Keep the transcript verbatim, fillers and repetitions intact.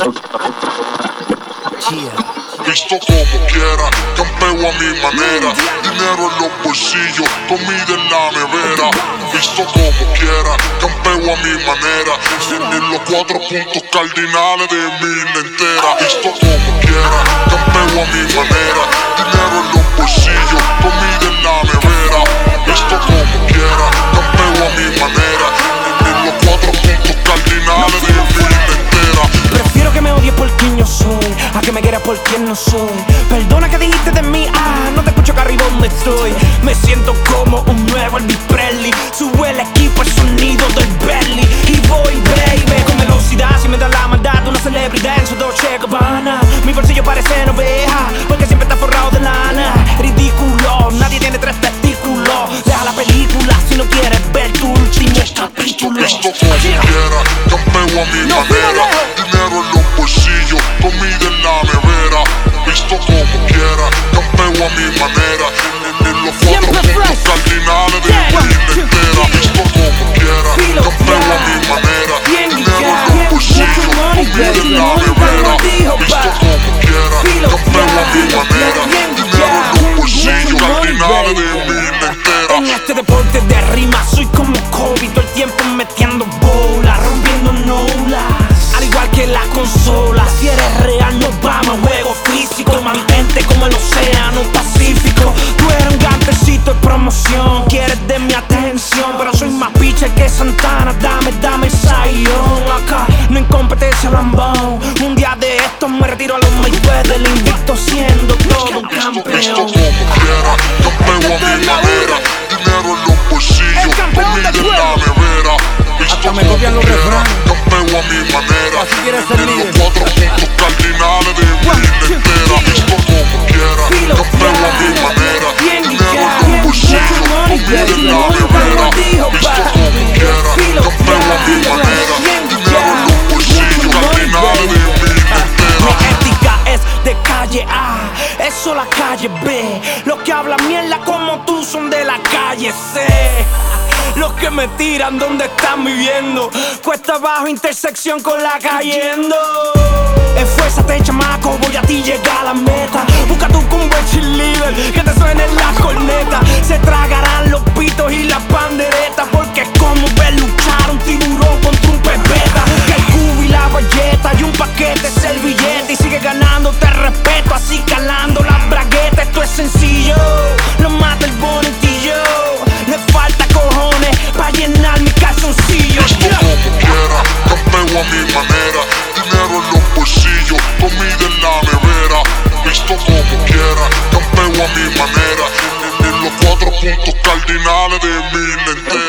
Visto como quiera, campeo a mi manera. Dinero en los bolsillos, comida en la nevera. Visto como quiera, campeo a mi manera. En los cuatro puntos cardinales de mi entera. Visto como quiera, campeo a mi manera. Dinero en los bolsillos, comida en la nevera. Visto como quiera, campeo a mi manera. En los cuatro puntos cardinales de mi entera. Prefiero que me odies por quien yo soy, a que me quieras por quien no soy. Perdona que dijiste de mí, ah, no te escucho acá arriba donde estoy. Me siento como un nuevo Elvis Presley. Sube el equipo, el sonido del Bentley. Y voy, baby, con velocidad. Si me da la maldad de una celebridad en su Dolce Gabbana. Mi bolsillo parece una oveja, porque siempre está forrado de lana. Ridículo, nadie tiene tres testículos. Deja la película si no quieres ver tu último capítulo. Visto como quiera, campeo a mi No, manera. Dinero en los bolsillos, comida en la nevera. Visto como quiera, campeo a mi manera. En, en los cuatro puntos cardinales de mi entera. Visto como quiera, campeo a mi manera. Dinero en los bolsillos, comida en la nevera. Visto como quiera, campeo a mi manera. Dinero en los bolsillos cardinales de mi entera. En este deporte de rima soy como Kobe, todo el tiempo metiendo bolas, rompiendo nolas. Al igual que la consola, si eres real nos vamos a juego físico. Mantente como el océano Pacífico. Tú eres un gantecito de promoción, quieres de mi atención, pero soy más pitcher que Santana. Dame, dame sayón. Acá no en competencia lambón. Un día de estos me retiro a los Mayweather, el invicto siendo todo un Visto campeón. como quiera, campeo a mi manera. Dinero en los bolsillos, comida en la nevera. Visto Hasta me como copian los quiera, refranes. campeo a mi manera. Así quieres ser En los líder. cuatro puntos cardinales de mi entera. Visto como quiera, campeo a mi manera. Dinero en los bolsillos, comida en la nevera. Visto como quiera, campeo a mi manera. Dinero en los bolsillos cardinales de mi entera. Mi ética es de calle A, eso la calle B. Los que hablan mierda como tú son de la calle C. Los que me tiran donde están viviendo, cuesta abajo, intersección con la cayendo. Esfuérzate, chamaco, voy a ti llegar a la meta. Busca tu combo de cheerleader, que te suenen las cornetas. Se tragarán los pitos y las panderetas, porque es como ver luchar un tiburón contra un pez beta. Que el cubo y la balleta y un paquete de servilleta, y sigue ganando, te respeto, así calando las braguetas. Esto es sencillo, lo mata el bonitillo. Le falta cojones pa' llenar mi calzoncillo. Visto como quiera, campeo a mi manera. Dinero en los bolsillos, comida en la nevera. Visto como quiera, campeo a mi manera. En, en los cuatro puntos cardinales de mi entera.